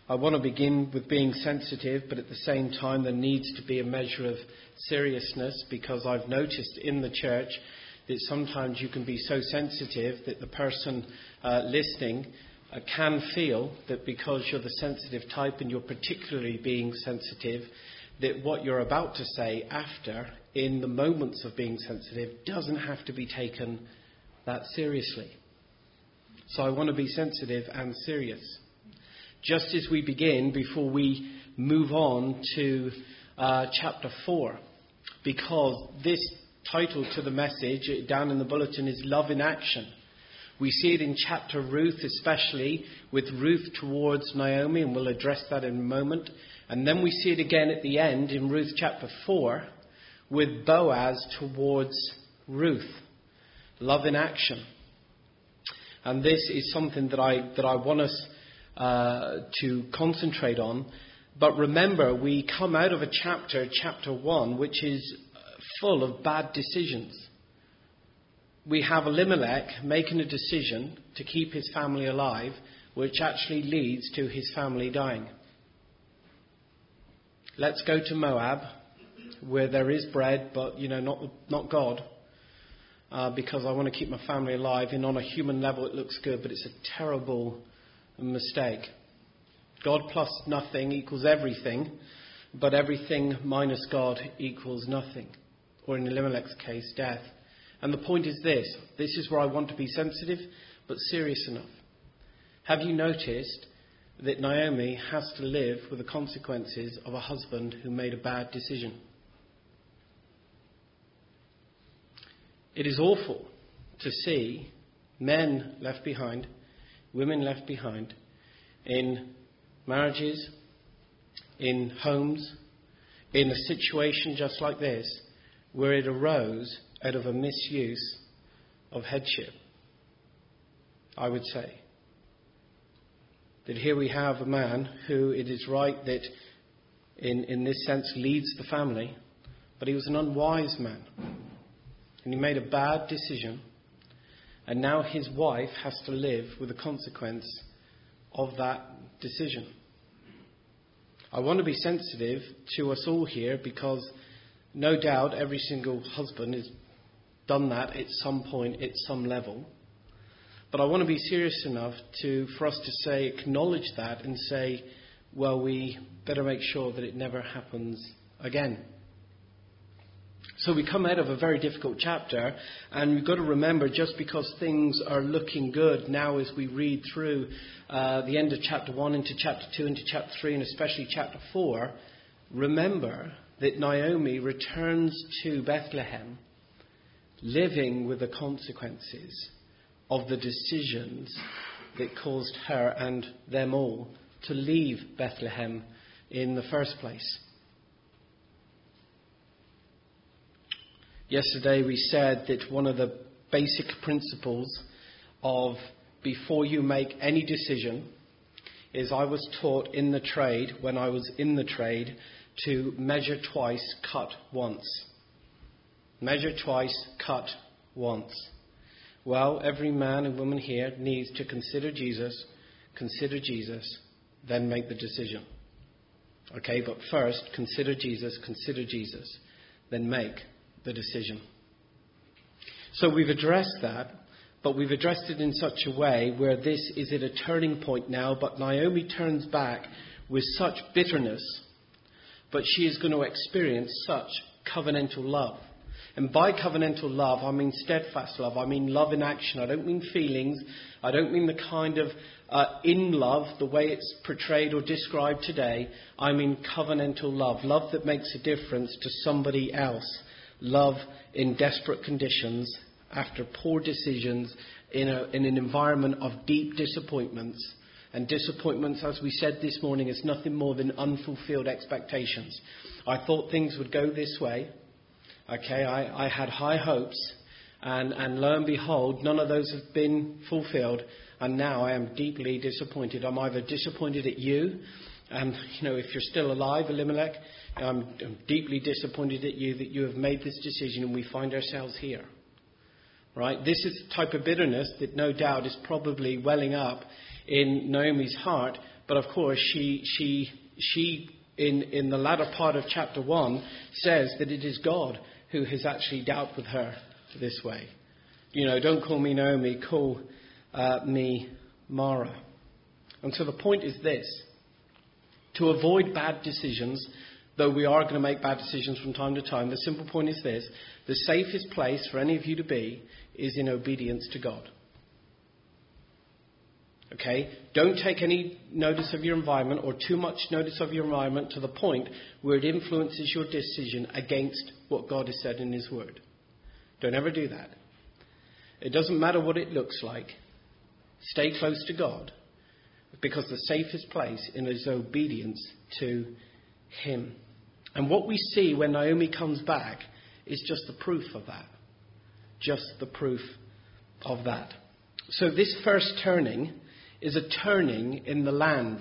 I want to begin with being sensitive, but at the same time there needs to be a measure of seriousness, because I've noticed in the church that sometimes you can be so sensitive that the person listening can feel that because you're the sensitive type and you're particularly being sensitive, that what you're about to say after, in the moments of being sensitive, doesn't have to be taken that seriously. So I want to be sensitive and serious. Just as we begin, before we move on to chapter 4, because this title to the message down in the bulletin is Love in Action. We see it in chapter Ruth, especially with Ruth towards Naomi, and we'll address that in a moment. And then we see it again at the end in Ruth chapter 4 with Boaz towards Ruth. Love in action. And this is something that I want us to concentrate on. But remember, we come out of a chapter 1, which is full of bad decisions. We have Elimelech making a decision to keep his family alive, which actually leads to his family dying. Let's go to Moab, where there is bread, but not God, because I want to keep my family alive. And on a human level, it looks good, but it's a terrible mistake. God plus nothing equals everything, but everything minus God equals nothing, or in Elimelech's case, death. And the point is this is where I want to be sensitive, but serious enough. Have you noticed that Naomi has to live with the consequences of a husband who made a bad decision? It is awful to see men left behind, women left behind, in marriages, in homes, in a situation just like this, where it arose out of a misuse of headship. I would say that here we have a man who it is right that in this sense leads the family, but he was an unwise man. And he made a bad decision, and now his wife has to live with the consequence of that decision. I want to be sensitive to us all here, because no doubt every single husband has done that at some point, at some level. But I want to be serious enough for us to say, acknowledge that and say, well, we better make sure that it never happens again. So we come out of a very difficult chapter, and we've got to remember, just because things are looking good now as we read through the end of chapter 1 into chapter 2 into chapter 3 and especially chapter 4, remember that Naomi returns to Bethlehem living with the consequences of the decisions that caused her and them all to leave Bethlehem in the first place. Yesterday we said that one of the basic principles of before you make any decision is, I was taught in the trade, when I was in the trade, to measure twice, cut once. Measure twice, cut once. Well, every man and woman here needs to consider Jesus, then make the decision. Okay, but first, consider Jesus, then make the decision. So we've addressed that, but we've addressed it in such a way where this is at a turning point now, but Naomi turns back with such bitterness, but she is going to experience such covenantal love. And by covenantal love, I mean steadfast love. I mean love in action. I don't mean feelings. I don't mean the kind of in love, the way it's portrayed or described today. I mean covenantal love. Love that makes a difference to somebody else. Love in desperate conditions, after poor decisions, in an environment of deep disappointments. And disappointments, as we said this morning, is nothing more than unfulfilled expectations. I thought things would go this way. Okay, I had high hopes, and lo and behold, none of those have been fulfilled, and now I am deeply disappointed. I'm either disappointed at you, and if you're still alive, Elimelech, I'm deeply disappointed at you that you have made this decision, and we find ourselves here. Right? This is the type of bitterness that no doubt is probably welling up in Naomi's heart, But of course, she in the latter part of chapter 1 says that it is God who has actually dealt with her this way. Don't call me Naomi, call me Mara. And so the point is this: to avoid bad decisions, though we are going to make bad decisions from time to time, the simple point is this: the safest place for any of you to be is in obedience to God. Okay? Don't take any notice of your environment, or too much notice of your environment to the point where it influences your decision against what God has said in His Word. Don't ever do that. It doesn't matter what it looks like. Stay close to God, because the safest place is obedience to Him. And what we see when Naomi comes back is just the proof of that. Just the proof of that. So this first turning is a turning in the land.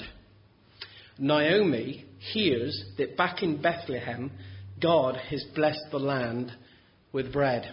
Naomi hears that back in Bethlehem, God has blessed the land with bread.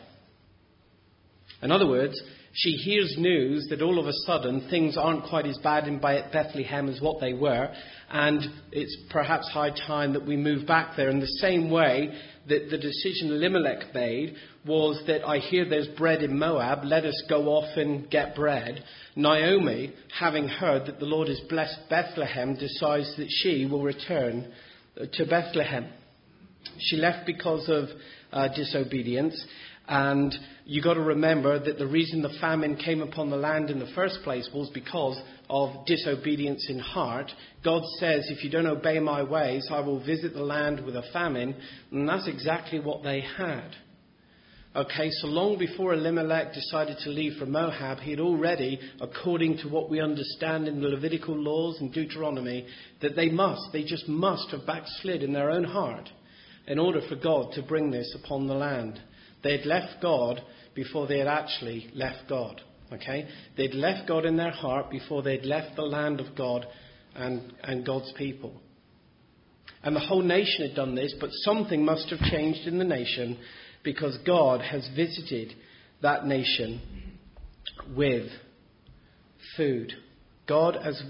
In other words, she hears news that all of a sudden things aren't quite as bad in Bethlehem as what they were, and it's perhaps high time that we move back there. In the same way that the decision Elimelech made was that I hear there's bread in Moab, let us go off and get bread. Naomi, having heard that the Lord has blessed Bethlehem, decides that she will return to Bethlehem. She left because of disobedience. And you got to remember that the reason the famine came upon the land in the first place was because of disobedience in heart. God says, if you don't obey my ways, I will visit the land with a famine. And that's exactly what they had. Okay, so long before Elimelech decided to leave for Moab, he had already, according to what we understand in the Levitical laws and Deuteronomy, that they just must have backslid in their own heart in order for God to bring this upon the land. They had left God before they had actually left God. Okay? They'd left God in their heart before they'd left the land of God and God's people. And the whole nation had done this, but something must have changed in the nation, because God has visited that nation with food. God has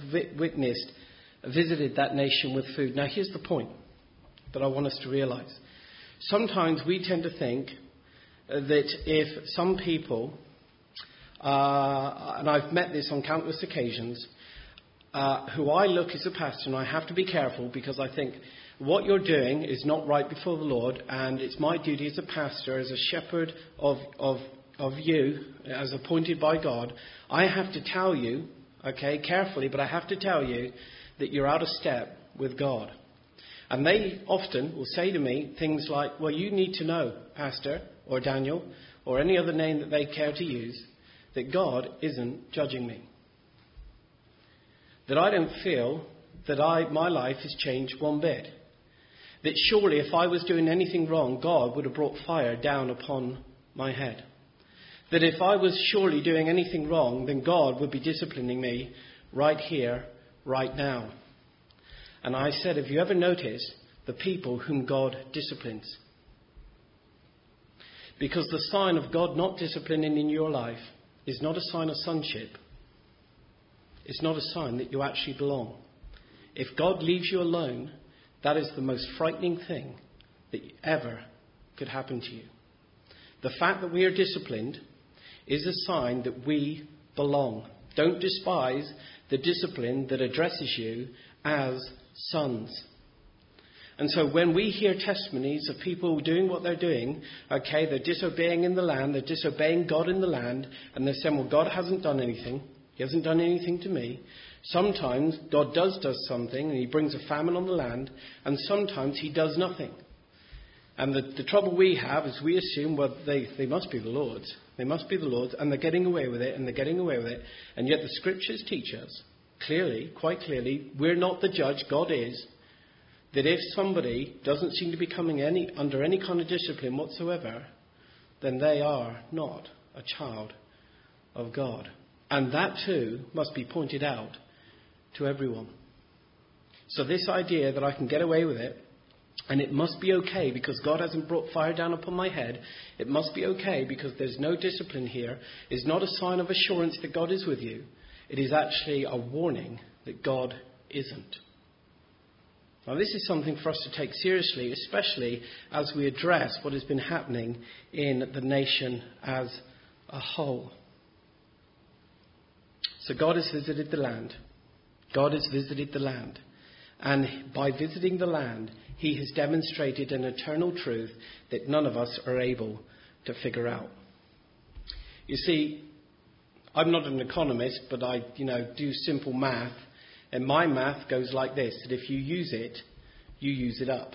visited that nation with food. Now here's the point that I want us to realize. Sometimes we tend to think that if some people, and I've met this on countless occasions, who I look as a pastor, and I have to be careful because I think what you're doing is not right before the Lord, and it's my duty as a pastor, as a shepherd of you, as appointed by God. I have to tell you, okay, carefully, but I have to tell you that you're out of step with God. And they often will say to me things like, well, you need to know, Pastor, or Daniel, or any other name that they care to use, that God isn't judging me. That I don't feel that my life has changed one bit. That surely if I was doing anything wrong, God would have brought fire down upon my head. That if I was surely doing anything wrong, then God would be disciplining me right here, right now. And I said, have you ever noticed the people whom God disciplines? Because the sign of God not disciplining in your life is not a sign of sonship. It's not a sign that you actually belong. If God leaves you alone, that is the most frightening thing that ever could happen to you. The fact that we are disciplined is a sign that we belong. Don't despise the discipline that addresses you as sons. And so when we hear testimonies of people doing what they're doing, okay, they're disobeying in the land, they're disobeying God in the land, and they're saying, well, God hasn't done anything. He hasn't done anything to me. Sometimes God does something, and He brings a famine on the land, and sometimes He does nothing. And the trouble we have is we assume, well, they must be the Lord's. They must be the Lord's, and they're getting away with it, and they're getting away with it. And yet the Scriptures teach us clearly, quite clearly, we're not the judge, God is, that if somebody doesn't seem to be coming under any kind of discipline whatsoever, then they are not a child of God. And that too must be pointed out to everyone. So this idea that I can get away with it, and it must be okay because God hasn't brought fire down upon my head, it must be okay because there's no discipline here, is not a sign of assurance that God is with you. It is actually a warning that God isn't. Now, this is something for us to take seriously, especially as we address what has been happening in the nation as a whole. So God has visited the land. God has visited the land. And by visiting the land, he has demonstrated an eternal truth that none of us are able to figure out. You see, I'm not an economist, but I, do simple math. And my math goes like this, that if you use it, you use it up.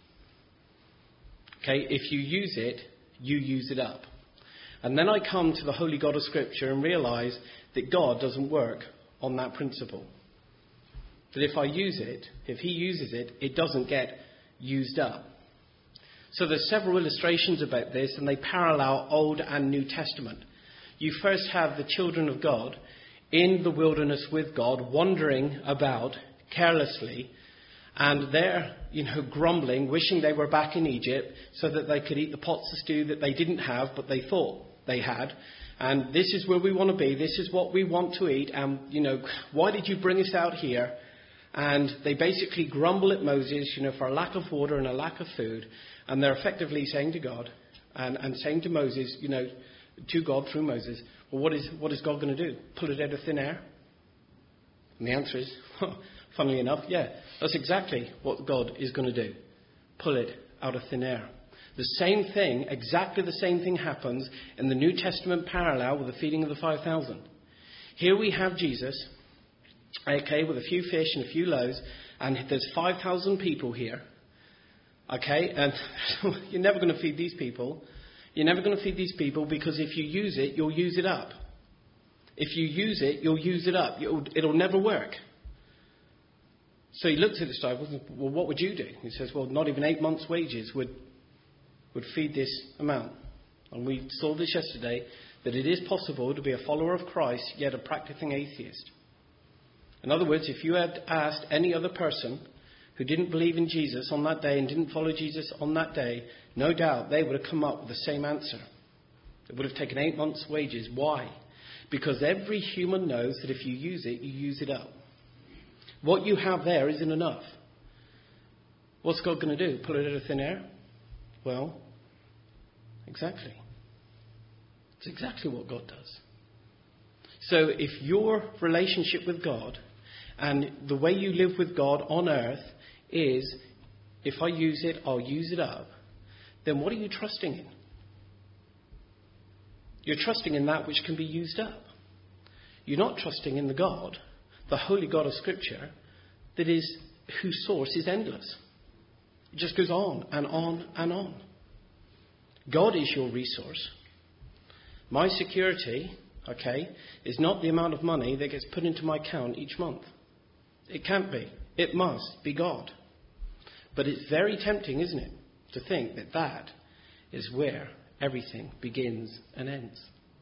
Okay, if you use it, you use it up. And then I come to the Holy God of Scripture and realise that God doesn't work on that principle. That if I use it, if he uses it, it doesn't get used up. So there's several illustrations about this, and they parallel Old and New Testament. You first have the children of God in the wilderness with God, wandering about carelessly, and they're, grumbling, wishing they were back in Egypt so that they could eat the pots of stew that they didn't have, but they thought they had. And this is where we want to be. This is what we want to eat. And, why did you bring us out here? And they basically grumble at Moses, for a lack of water and a lack of food. And they're effectively saying to God and saying to Moses, to God through Moses, well, what is God going to do? Pull it out of thin air? And the answer is, funnily enough, yeah, that's exactly what God is going to do. Pull it out of thin air. The same thing, exactly the same thing happens in the New Testament parallel with the feeding of the 5,000. Here we have Jesus, okay, with a few fish and a few loaves, and there's 5,000 people here, okay, and you're never going to feed these people. You're never going to feed these people because if you use it, you'll use it up. If you use it, you'll use it up. It'll never work. So he looks at the disciples and says, well, what would you do? He says, well, not even 8 months' wages would feed this amount. And we saw this yesterday, that it is possible to be a follower of Christ, yet a practicing atheist. In other words, if you had asked any other person who didn't believe in Jesus on that day and didn't follow Jesus on that day, no doubt they would have come up with the same answer. It would have taken 8 months' wages. Why? Because every human knows that if you use it, you use it up. What you have there isn't enough. What's God going to do? Pull it out of thin air? Well, exactly. It's exactly what God does. So if your relationship with God and the way you live with God on earth is, if I use it, I'll use it up, then what are you trusting in? You're trusting in that which can be used up. You're not trusting in the God, the Holy God of Scripture, that is, whose source is endless. It just goes on and on and on. God is your resource. My security, okay, is not the amount of money that gets put into my account each month. It can't be. It must be God. But it's very tempting, isn't it, to think that that is where everything begins and ends.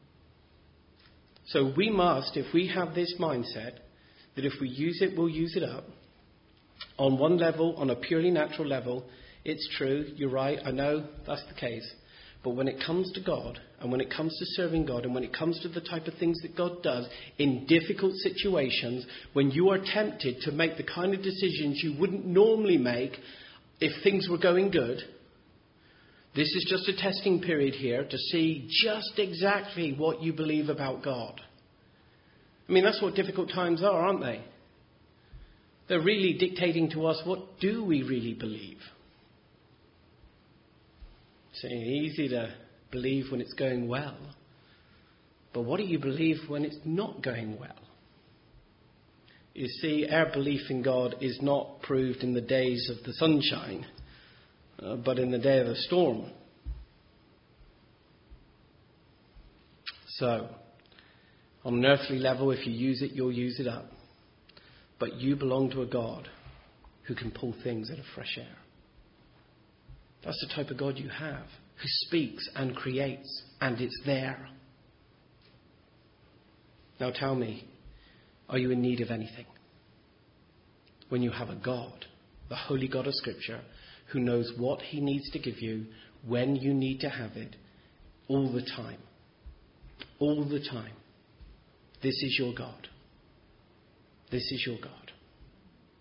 So we must, if we have this mindset, that if we use it, we'll use it up. On one level, on a purely natural level, it's true, you're right, I know that's the case. But when it comes to God, and when it comes to serving God, and when it comes to the type of things that God does in difficult situations, when you are tempted to make the kind of decisions you wouldn't normally make if things were going good, this is just a testing period here to see just exactly what you believe about God. I mean, that's what difficult times are, aren't they? They're really dictating to us, what do we really believe? It's easy to believe when it's going well. But what do you believe when it's not going well? You see, our belief in God is not proved in the days of the sunshine, but in the day of the storm. So, on an earthly level, if you use it, you'll use it up. But you belong to a God who can pull things out of fresh air. That's the type of God you have, who speaks and creates, and it's there. Now tell me, are you in need of anything? When you have a God, the Holy God of Scripture, who knows what he needs to give you, when you need to have it, all the time. All the time. This is your God. This is your God.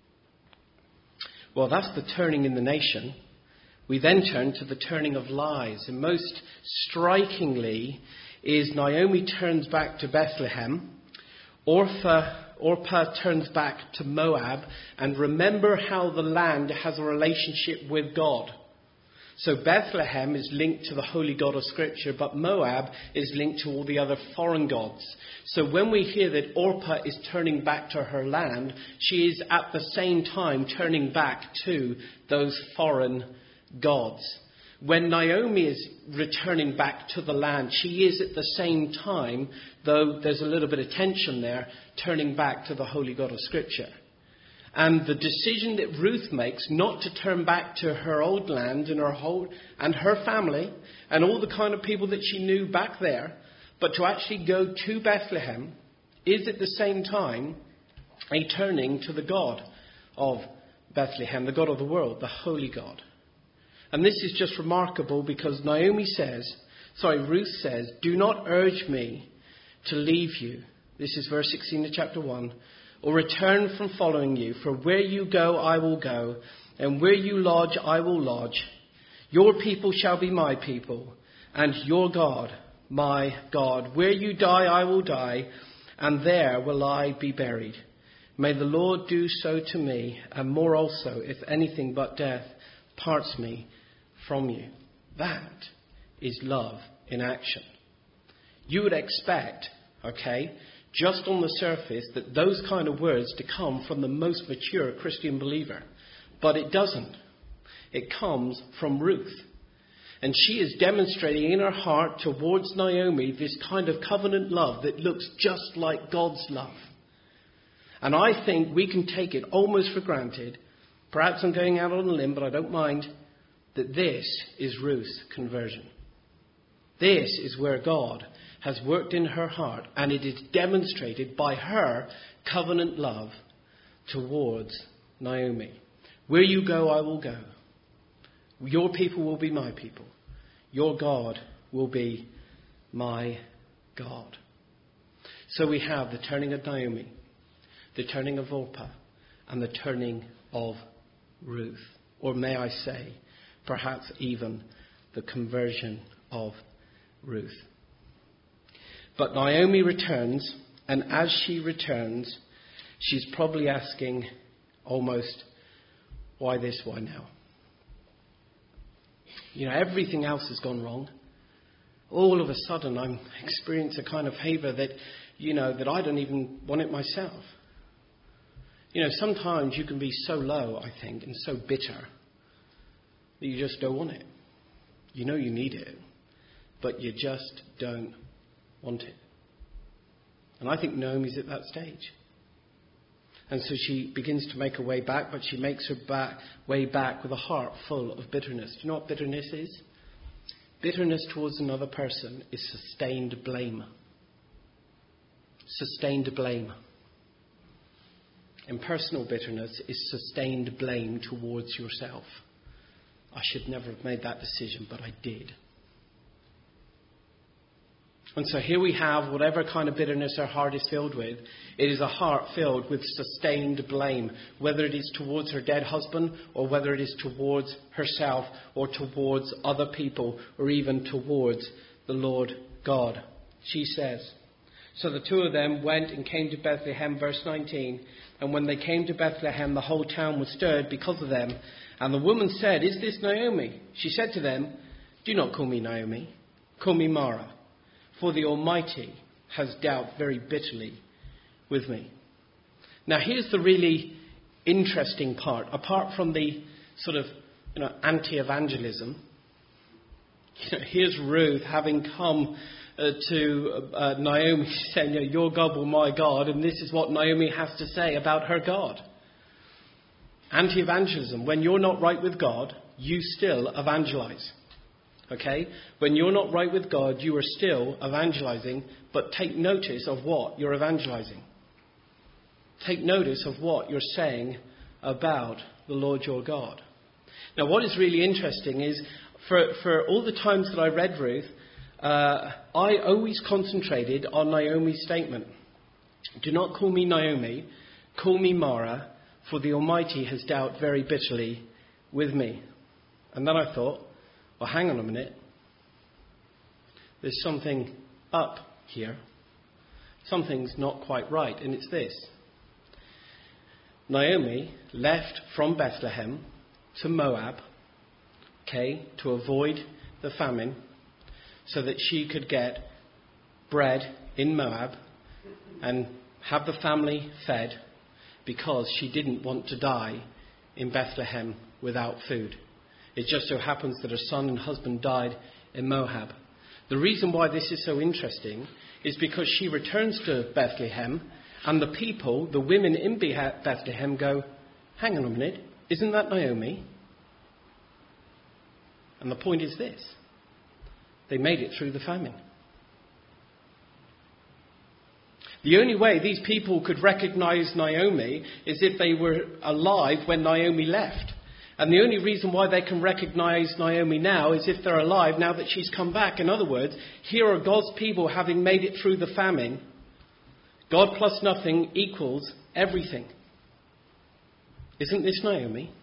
Well, that's the turning in the nation. We then turn to the turning of lives. And most strikingly is Naomi turns back to Bethlehem. Orpah turns back to Moab. And remember how the land has a relationship with God. So Bethlehem is linked to the holy God of Scripture, but Moab is linked to all the other foreign gods. So when we hear that Orpah is turning back to her land, she is at the same time turning back to those foreign gods. When Naomi is returning back to the land, she is at the same time, though there's a little bit of tension there, turning back to the holy God of Scripture. And the decision that Ruth makes not to turn back to her old land and her family and all the kind of people that she knew back there, but to actually go to Bethlehem, is at the same time a turning to the God of Bethlehem, the God of the world, the holy God. And this is just remarkable because Ruth says, "Do not urge me to leave you." This is verse 16 of chapter 1. "Or return from following you. For where you go, I will go. And where you lodge, I will lodge. Your people shall be my people. And your God, my God. Where you die, I will die. And there will I be buried. May the Lord do so to me, and more also, if anything but death parts me from you." That is love in action. You would expect, just on the surface, that those kind of words to come from the most mature Christian believer. But it doesn't. It comes from Ruth. And she is demonstrating in her heart towards Naomi this kind of covenant love that looks just like God's love. And I think we can take it almost for granted, perhaps I'm going out on a limb, but I don't mind, that this is Ruth's conversion. This is where God has worked in her heart, and it is demonstrated by her covenant love towards Naomi. Where you go, I will go. Your people will be my people. Your God will be my God. So we have the turning of Naomi, the turning of Orpah, and the turning of Ruth. Or may I say, perhaps even the conversion of Ruth. But Naomi returns, and as she returns, she's probably asking almost, why this, why now? Everything else has gone wrong. All of a sudden, I'm experiencing a kind of favour that, that I don't even want it myself. Sometimes you can be so low, I think, and so bitter that you just don't want it. You know you need it, but you just don't want it. And I think Naomi's at that stage. And so she begins to make her way back, but she makes her way back with a heart full of bitterness. Do you know what bitterness is? Bitterness towards another person is sustained blame. Sustained blame. And personal bitterness is sustained blame towards yourself. I should never have made that decision, but I did. And so here we have whatever kind of bitterness her heart is filled with. It is a heart filled with sustained blame, whether it is towards her dead husband or whether it is towards herself or towards other people or even towards the Lord God. She says, "So the two of them went and came to Bethlehem," verse 19, "and when they came to Bethlehem, the whole town was stirred because of them. And the woman said, 'Is this Naomi?' She said to them, 'Do not call me Naomi, call me Mara. For the Almighty has dealt very bitterly with me.'" Now here's the really interesting part. Apart from the sort of anti-evangelism, here's Ruth having come to Naomi saying, "Your God will my God," and this is what Naomi has to say about her God. Anti-evangelism. When you're not right with God, you still evangelize. Okay? When you're not right with God, you are still evangelizing, but take notice of what you're evangelizing. Take notice of what you're saying about the Lord your God. Now, what is really interesting is, for all the times that I read Ruth, I always concentrated on Naomi's statement. "Do not call me Naomi, call me Mara, for the Almighty has dealt very bitterly with me. And then I thought, well, hang on a minute. There's something up here. Something's not quite right, and it's this. Naomi left from Bethlehem to Moab, to avoid the famine, so that she could get bread in Moab and have the family fed, because she didn't want to die in Bethlehem without food. It just so happens that her son and husband died in Moab. The reason why this is so interesting is because she returns to Bethlehem, and the people, the women in Bethlehem, go, hang on a minute, isn't that Naomi? And the point is this: they made it through the famine. The only way these people could recognize Naomi is if they were alive when Naomi left. And the only reason why they can recognize Naomi now is if they're alive now that she's come back. In other words, here are God's people having made it through the famine. God plus nothing equals everything. Isn't this Naomi?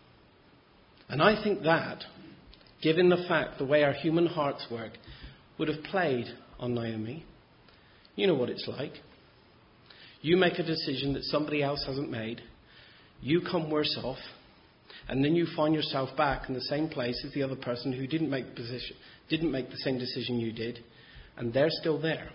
And I think that, given the fact the way our human hearts work, would have played on Naomi. You know what it's like. You make a decision that somebody else hasn't made. You come worse off. And then you find yourself back in the same place as the other person who didn't make the same decision you did. And they're still there.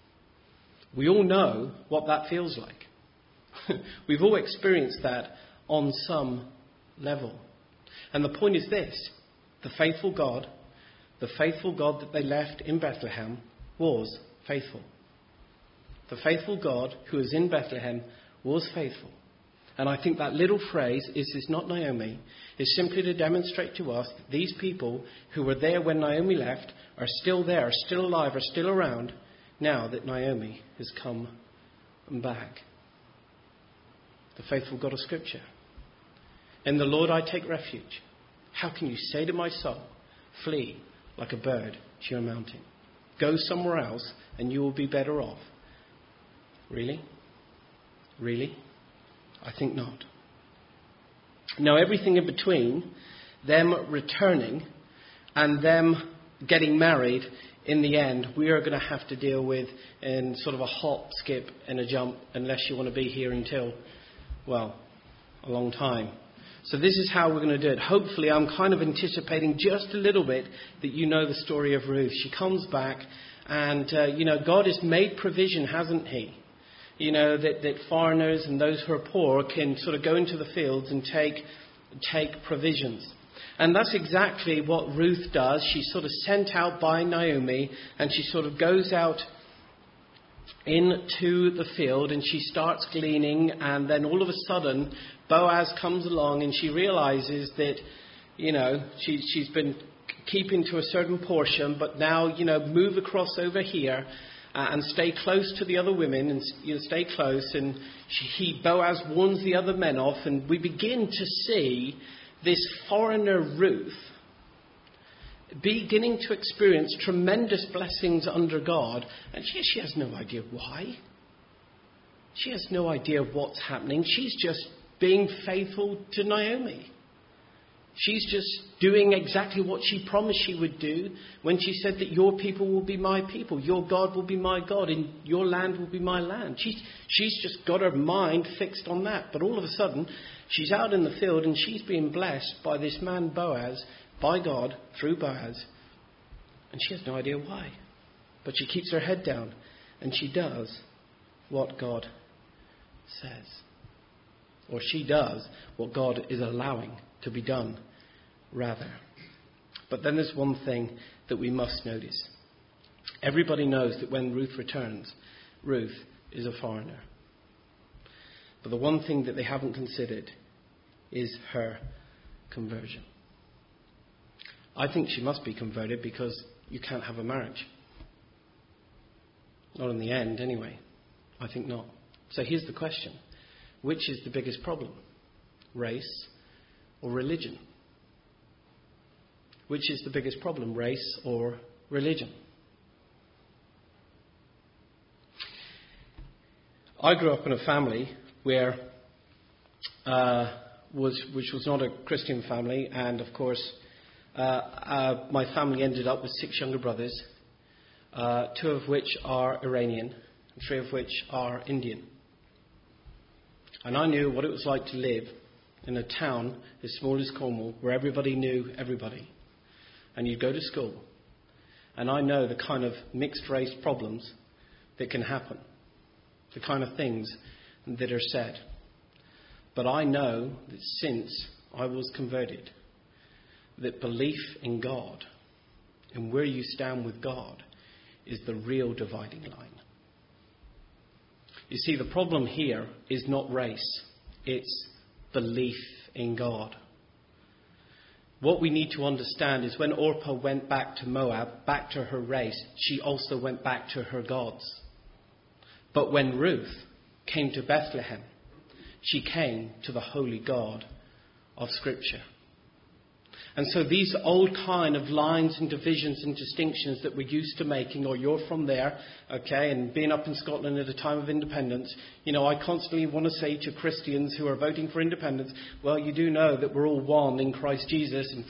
We all know what that feels like. We've all experienced that on some level. And the point is this: the faithful God that they left in Bethlehem was faithful. The faithful God who is in Bethlehem was faithful. And I think that little phrase, "Is this not Naomi?" is simply to demonstrate to us that these people who were there when Naomi left are still there, are still alive, are still around now that Naomi has come back. The faithful God of Scripture. In the Lord I take refuge. How can you say to my soul, flee like a bird to your mountain? Go somewhere else and you will be better off. Really? Really? I think not. Now, everything in between them returning and them getting married, in the end, we are going to have to deal with in sort of a hop, skip and a jump, unless you want to be here until, well, a long time. So this is how we're going to do it. Hopefully, I'm kind of anticipating just a little bit that you know the story of Ruth. She comes back and, God has made provision, hasn't he? That foreigners and those who are poor can sort of go into the fields and take provisions. And that's exactly what Ruth does. She's sort of sent out by Naomi, and she sort of goes out into the field and she starts gleaning, and then all of a sudden Boaz comes along and she realizes that, she's been keeping to a certain portion, but now, move across over here. And stay close to the other women, and stay close. And Boaz warns the other men off, and we begin to see this foreigner Ruth beginning to experience tremendous blessings under God, and she has no idea why. She has no idea what's happening. She's just being faithful to Naomi. She's just doing exactly what she promised she would do when she said that your people will be my people, your God will be my God, and your land will be my land. She's just got her mind fixed on that. But all of a sudden, she's out in the field and she's being blessed by this man Boaz, by God, through Boaz. And she has no idea why. But she keeps her head down and she does what God says. Or she does what God is allowing to be done, rather. But then there's one thing that we must notice. Everybody knows that when Ruth returns, Ruth is a foreigner. But the one thing that they haven't considered is her conversion. I think she must be converted, because you can't have a marriage. Not in the end, anyway. I think not. So here's the question. Which is the biggest problem? Race or religion? Which is the biggest problem, race or religion? I grew up in a family where which was not a Christian family, and of course, my family ended up with 6 younger brothers, 2 of which are Iranian, and 3 of which are Indian. And I knew what it was like to live in a town as small as Cornwall, where everybody knew everybody. And you'd go to school, and I know the kind of mixed race problems that can happen, the kind of things that are said. But I know that since I was converted, that belief in God and where you stand with God is the real dividing line. You see, the problem here is not race, it's belief in God. What we need to understand is when Orpah went back to Moab, back to her race, she also went back to her gods. But when Ruth came to Bethlehem, she came to the holy God of Scripture. And so these old kind of lines and divisions and distinctions that we're used to making, or you're from there, okay, and being up in Scotland at a time of independence, I constantly want to say to Christians who are voting for independence, well, you do know that we're all one in Christ Jesus. And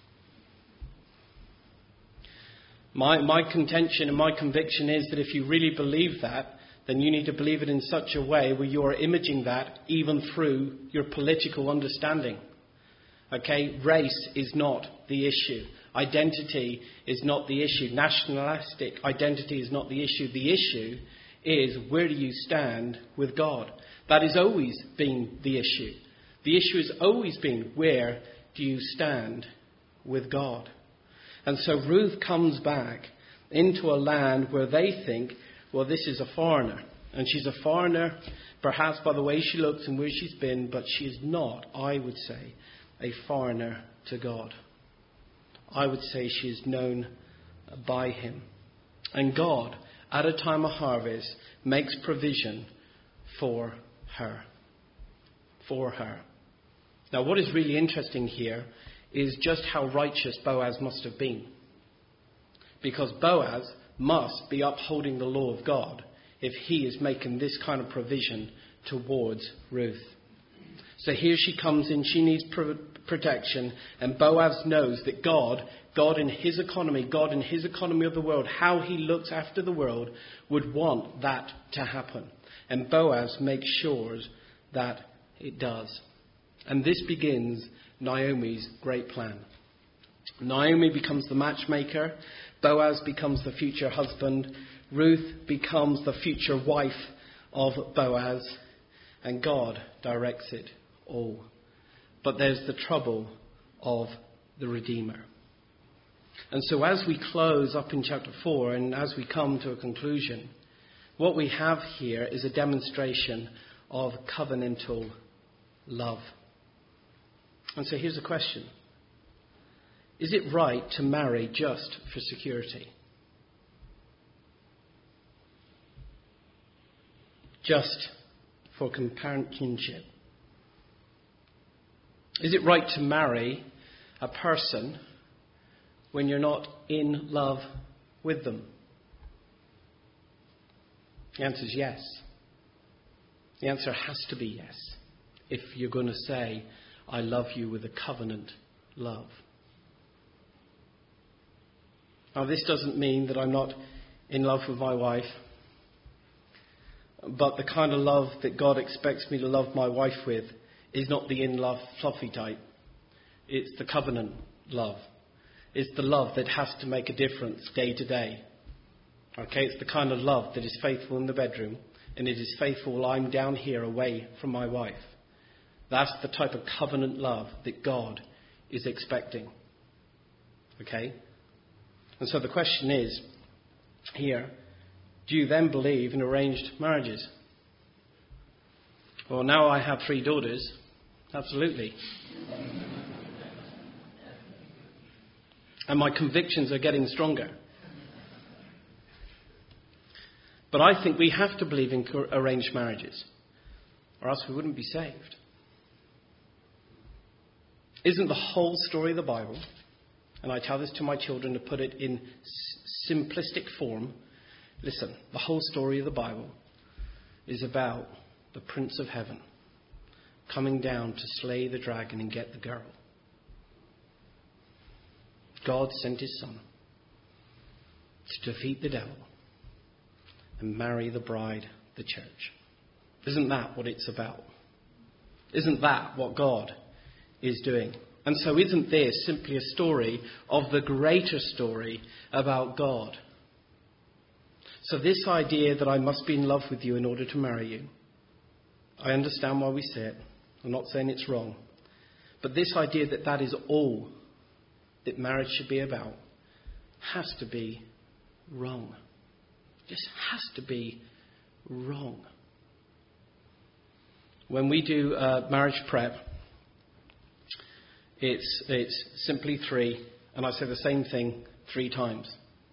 my contention and my conviction is that if you really believe that, then you need to believe it in such a way where you are imaging that even through your political understanding. Okay, race is not the issue. Identity is not the issue. Nationalistic identity is not the issue. The issue is, where do you stand with God? That has always been the issue. The issue has always been, where do you stand with God? And so Ruth comes back into a land where they think, well, this is a foreigner. And she's a foreigner, perhaps by the way she looks and where she's been, but she is not, I would say, a foreigner to God. I would say she is known by him. And God, at a time of harvest, makes provision for her. For her. Now, what is really interesting here is just how righteous Boaz must have been. Because Boaz must be upholding the law of God if he is making this kind of provision towards Ruth. So here she comes in, she needs protection, and Boaz knows that God in his economy of the world, how he looks after the world, would want that to happen. And Boaz makes sure that it does. And this begins Naomi's great plan. Naomi becomes the matchmaker, Boaz becomes the future husband, Ruth becomes the future wife of Boaz, and God directs it all. But there's the trouble of the Redeemer. And so as we close up in chapter 4 and as we come to a conclusion, what we have here is a demonstration of covenantal love. And so here's a question. Is it right to marry just for security? Just for companionship? Is it right to marry a person when you're not in love with them? The answer is yes. The answer has to be yes, if you're going to say, I love you with a covenant love. Now, this doesn't mean that I'm not in love with my wife, but the kind of love that God expects me to love my wife with is not the in-love fluffy type. It's the covenant love. It's the love that has to make a difference day to day. Okay, it's the kind of love that is faithful in the bedroom, and it is faithful while I'm down here away from my wife. That's the type of covenant love that God is expecting. Okay? And so the question is, here, do you then believe in arranged marriages? Well, now I have 3 daughters. Absolutely. And my convictions are getting stronger. But I think we have to believe in arranged marriages, or else we wouldn't be saved. Isn't the whole story of the Bible, and I tell this to my children to put it in simplistic form, listen, the whole story of the Bible is about the Prince of Heaven coming down to slay the dragon and get the girl. God sent his Son to defeat the devil and marry the bride, the church. Isn't that what it's about? Isn't that what God is doing? And so isn't this simply a story of the greater story about God? So this idea that I must be in love with you in order to marry you, I understand why we say it. I'm not saying it's wrong. But this idea that that is all that marriage should be about has to be wrong. Just has to be wrong. When we do marriage prep, it's simply 3, and I say the same thing 3 times.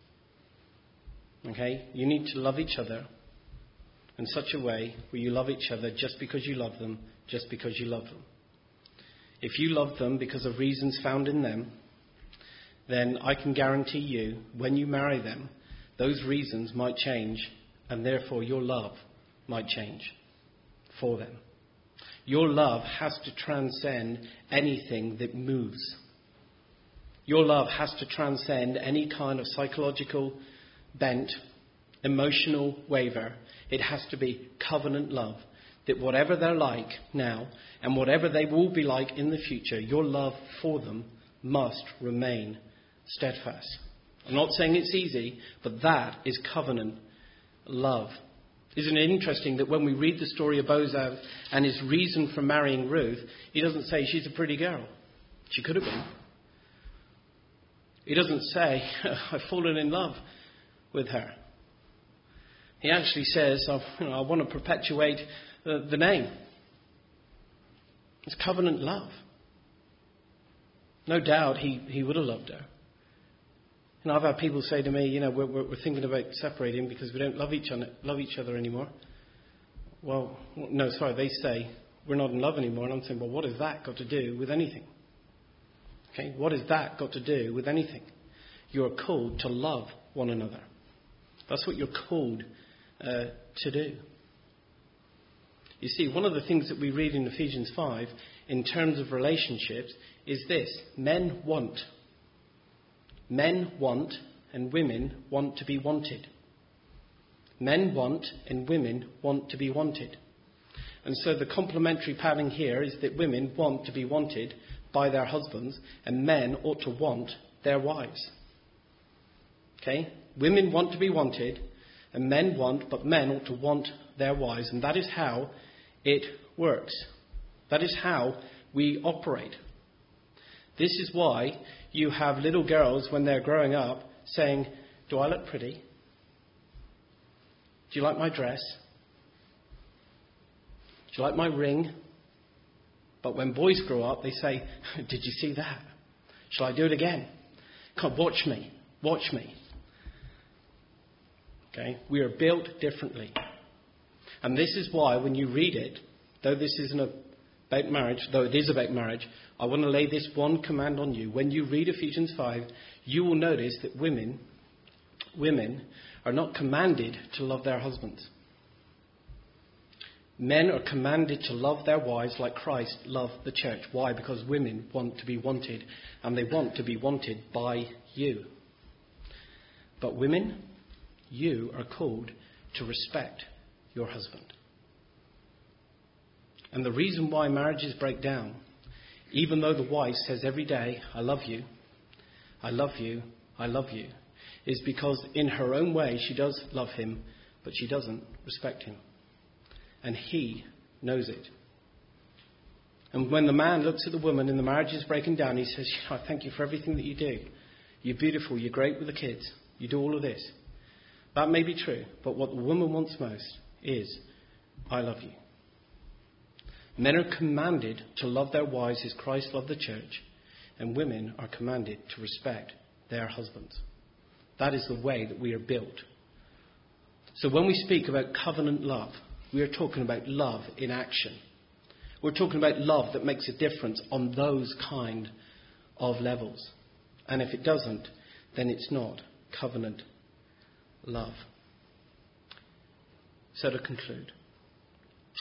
Okay? You need to love each other in such a way where you love each other just because you love them, just because you love them. If you love them because of reasons found in them, then I can guarantee you, when you marry them, those reasons might change, and therefore your love might change for them. Your love has to transcend anything that moves. Your love has to transcend any kind of psychological bent, emotional waver. It has to be covenant love. That whatever they're like now and whatever they will be like in the future, your love for them must remain steadfast. I'm not saying it's easy, but that is covenant love. Isn't it interesting that when we read the story of Boaz and his reason for marrying Ruth, he doesn't say she's a pretty girl. She could have been. He doesn't say, I've fallen in love with her. He actually says, I want to perpetuate the name. It's covenant love. No doubt he would have loved her. And I've had people say to me, we're thinking about separating because we don't love each other anymore. Well, no, sorry, they say we're not in love anymore. And I'm saying, well, what has that got to do with anything? Okay, what has that got to do with anything? You're called to love one another. That's what you're called to do. You see, one of the things that we read in Ephesians 5 in terms of relationships is this. Men want and women want to be wanted. Men want and women want to be wanted. And so the complementary pattern here is that women want to be wanted by their husbands and men ought to want their wives. Okay? Women want to be wanted and men want, but men ought to want their wives. And that is how it works. That is how we operate. This is why you have little girls when they're growing up saying, do I look pretty? Do you like my dress? Do you like my ring? But when boys grow up, they say, did you see that? Shall I do it again? Come, watch me. Watch me. Okay? We are built differently. And this is why when you read it, though this isn't about marriage, though it is about marriage, I want to lay this one command on you. When you read Ephesians 5, you will notice that women are not commanded to love their husbands. Men are commanded to love their wives like Christ loved the church. Why? Because women want to be wanted, and they want to be wanted by you. But women, you are called to respect your husband. And the reason why marriages break down, even though the wife says every day, I love you, I love you, I love you, is because in her own way she does love him, but she doesn't respect him. And he knows it. And when the man looks at the woman and the marriage is breaking down, he says, I thank you for everything that you do. You're beautiful, you're great with the kids, you do all of this. That may be true, but what the woman wants most is, I love you. Men are commanded to love their wives as Christ loved the church, and women are commanded to respect their husbands. That is the way that we are built. So when we speak about covenant love, we are talking about love in action. We're talking about love that makes a difference on those kind of levels. And if it doesn't, then it's not covenant love. So to conclude,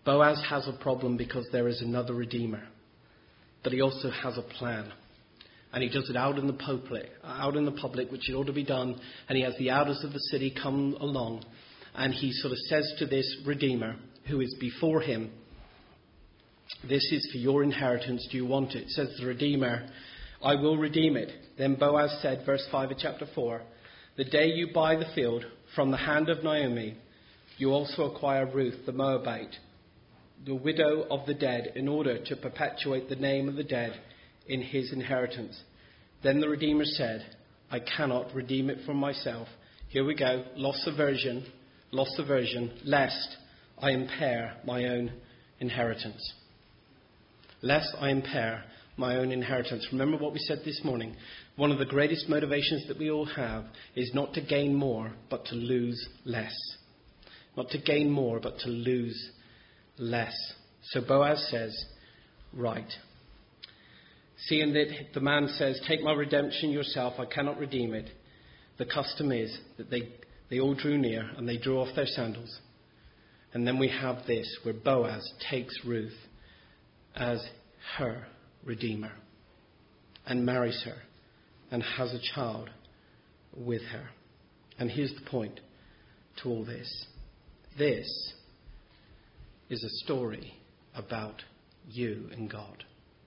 Boaz has a problem because there is another redeemer. But he also has a plan. And he does it out in the public, which it ought to be done. And he has the elders of the city come along. And he sort of says to this redeemer who is before him, this is for your inheritance. Do you want it? Says the redeemer, I will redeem it. Then Boaz said, verse 5 of chapter 4, the day you buy the field from the hand of Naomi, you also acquire Ruth the Moabite, the widow of the dead, in order to perpetuate the name of the dead in his inheritance. Then the redeemer said, I cannot redeem it from myself. Here we go. Lost the version, lest I impair my own inheritance. Lest I impair my own inheritance. Remember what we said this morning. One of the greatest motivations that we all have is not to gain more, but to lose less. Not to gain more, but to lose less. So Boaz says, right. Seeing that the man says, take my redemption yourself, I cannot redeem it. The custom is that they all drew near and they drew off their sandals. And then we have this, where Boaz takes Ruth as her redeemer and marries her and has a child with her. And here's the point to all this. This is a story about you and God.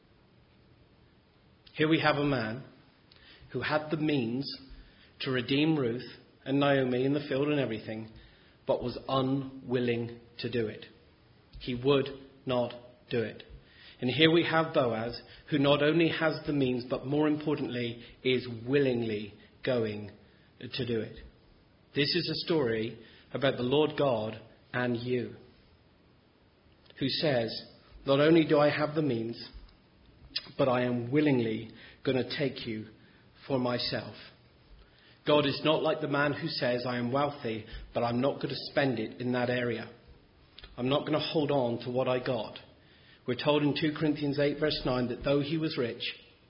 Here we have a man who had the means to redeem Ruth and Naomi in the field and everything, but was unwilling to do it. He would not do it. And here we have Boaz, who not only has the means, but more importantly, is willingly going to do it. This is a story about the Lord God and you, who says, not only do I have the means, but I am willingly going to take you for myself. God is not like the man who says, I am wealthy, but I'm not going to spend it in that area. I'm not going to hold on to what I got. We're told in 2 Corinthians 8 verse 9 that though he was rich,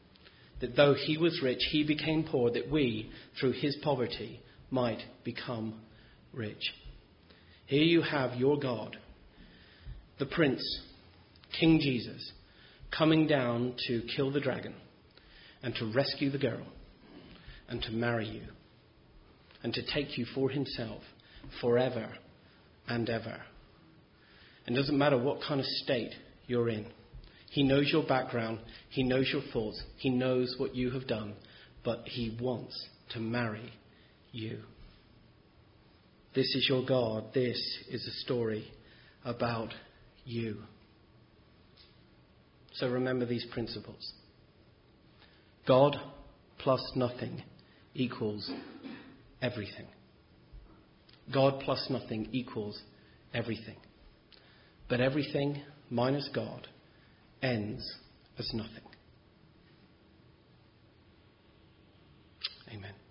he became poor, that we, through his poverty, might become rich. Here you have your God, the Prince, King Jesus, coming down to kill the dragon and to rescue the girl and to marry you and to take you for himself forever and ever. And it doesn't matter what kind of state you're in. He knows your background. He knows your faults. He knows what you have done. But he wants to marry you. This is your God. This is a story about you. So remember these principles. God plus nothing equals everything. God plus nothing equals everything. But everything minus God ends as nothing. Amen.